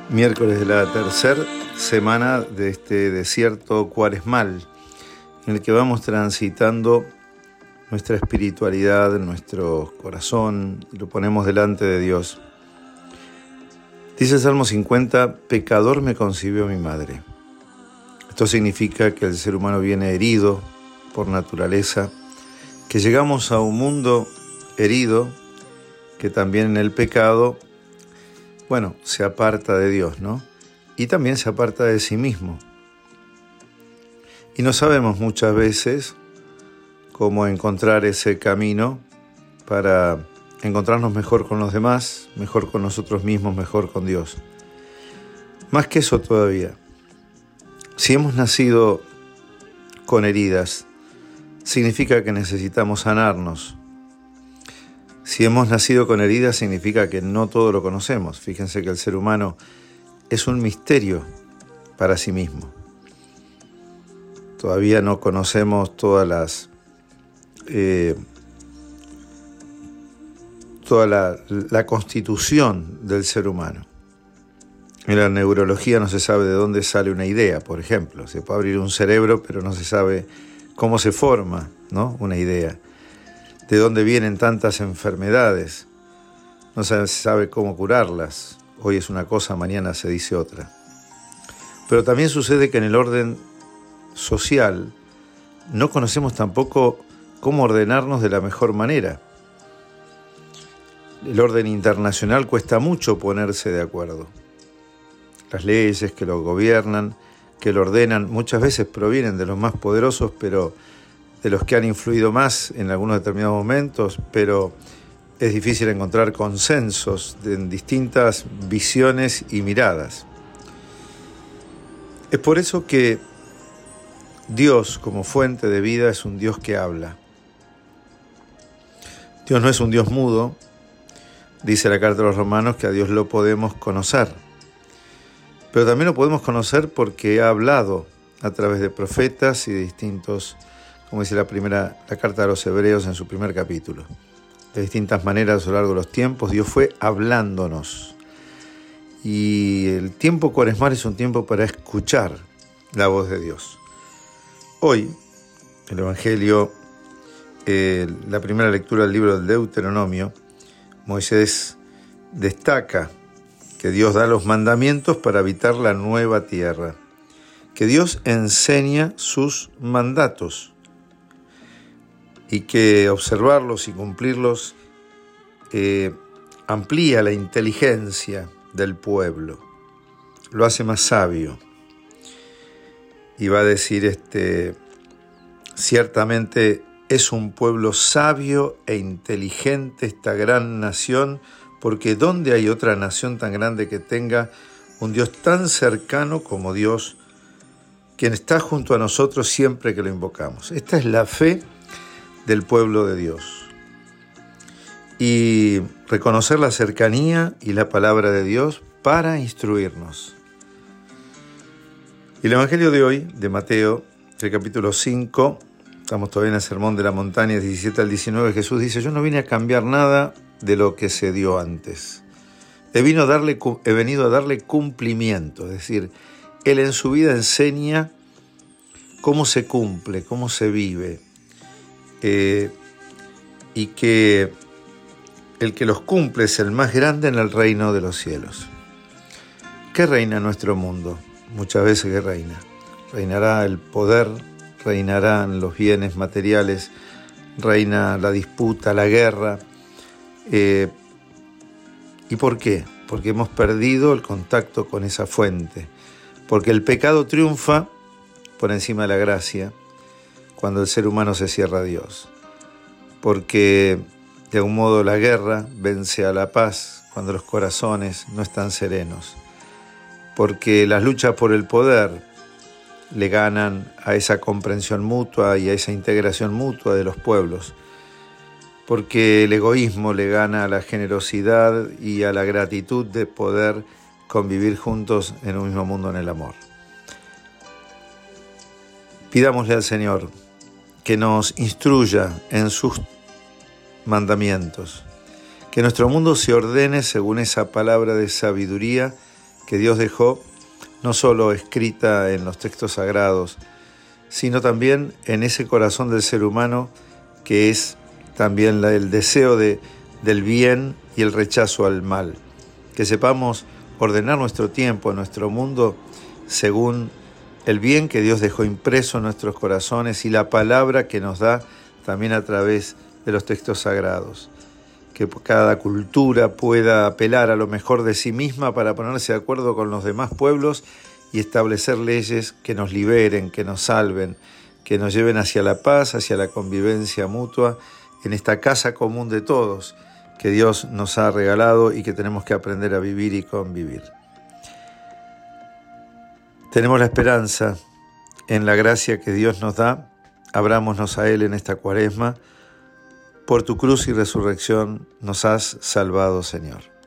Miércoles de la tercera semana de este desierto cuaresmal, en el que vamos transitando nuestra espiritualidad, nuestro corazón, y lo ponemos delante de Dios. Dice el Salmo 50, pecador me concibió mi madre. Esto significa que el ser humano viene herido por naturaleza, que llegamos a un mundo herido, que también en el pecado, se aparta de Dios, ¿no? Y también se aparta de sí mismo. Y no sabemos muchas veces cómo encontrar ese camino para encontrarnos mejor con los demás, mejor con nosotros mismos, mejor con Dios. Más que eso todavía, si hemos nacido con heridas, significa que necesitamos sanarnos. Si hemos nacido con heridas, significa que no todo lo conocemos. Fíjense que el ser humano es un misterio para sí mismo. Todavía no conocemos toda la constitución del ser humano. En la neurología no se sabe de dónde sale una idea, por ejemplo. Se puede abrir un cerebro, pero no se sabe cómo se forma, ¿no? Una idea. De dónde vienen tantas enfermedades. No se sabe cómo curarlas. Hoy es una cosa, mañana se dice otra. Pero también sucede que en el orden social no conocemos tampoco cómo ordenarnos de la mejor manera. El orden internacional cuesta mucho ponerse de acuerdo. Las leyes que lo gobiernan, que lo ordenan, muchas veces provienen de los más poderosos, pero de los que han influido más en algunos determinados momentos, pero es difícil encontrar consensos en distintas visiones y miradas. Es por eso que Dios, como fuente de vida, es un Dios que habla. Dios no es un Dios mudo. Dice la carta de los Romanos que a Dios lo podemos conocer. Pero también lo podemos conocer porque ha hablado a través de profetas y de distintos, como dice la carta de los Hebreos en su primer capítulo. De distintas maneras a lo largo de los tiempos, Dios fue hablándonos. Y el tiempo cuaresmal es un tiempo para escuchar la voz de Dios. Hoy, el Evangelio, la primera lectura del libro del Deuteronomio, Moisés destaca que Dios da los mandamientos para habitar la nueva tierra, que Dios enseña sus mandatos y que observarlos y cumplirlos amplía la inteligencia del pueblo, lo hace más sabio. Y va a decir, ciertamente es un pueblo sabio e inteligente esta gran nación, porque ¿dónde hay otra nación tan grande que tenga un Dios tan cercano como Dios, quien está junto a nosotros siempre que lo invocamos? Esta es la fe del pueblo de Dios. Y reconocer la cercanía y la palabra de Dios para instruirnos. Y el Evangelio de hoy, de Mateo, el capítulo 5, estamos todavía en el Sermón de la Montaña, 17 al 19, Jesús dice, yo no vine a cambiar nada de lo que se dio antes. He venido a darle cumplimiento, es decir, Él en su vida enseña cómo se cumple, cómo se vive, y que el que los cumple es el más grande en el reino de los cielos. ¿Qué reina en nuestro mundo? Muchas veces que reina. Reinará el poder, reinarán los bienes materiales, reina la disputa, la guerra. ¿Y por qué? Porque hemos perdido el contacto con esa fuente. Porque el pecado triunfa por encima de la gracia cuando el ser humano se cierra a Dios. Porque de algún modo la guerra vence a la paz cuando los corazones no están serenos. Porque las luchas por el poder le ganan a esa comprensión mutua y a esa integración mutua de los pueblos. Porque el egoísmo le gana a la generosidad y a la gratitud de poder convivir juntos en un mismo mundo en el amor. Pidámosle al Señor que nos instruya en sus mandamientos, que nuestro mundo se ordene según esa palabra de sabiduría que Dios dejó no solo escrita en los textos sagrados, sino también en ese corazón del ser humano que es también el deseo del bien y el rechazo al mal. Que sepamos ordenar nuestro tiempo, nuestro mundo, según el bien que Dios dejó impreso en nuestros corazones y la palabra que nos da también a través de los textos sagrados. Que cada cultura pueda apelar a lo mejor de sí misma para ponerse de acuerdo con los demás pueblos y establecer leyes que nos liberen, que nos salven, que nos lleven hacia la paz, hacia la convivencia mutua, en esta casa común de todos que Dios nos ha regalado y que tenemos que aprender a vivir y convivir. Tenemos la esperanza en la gracia que Dios nos da. Abrámonos a Él en esta Cuaresma. Por tu cruz y resurrección nos has salvado, Señor.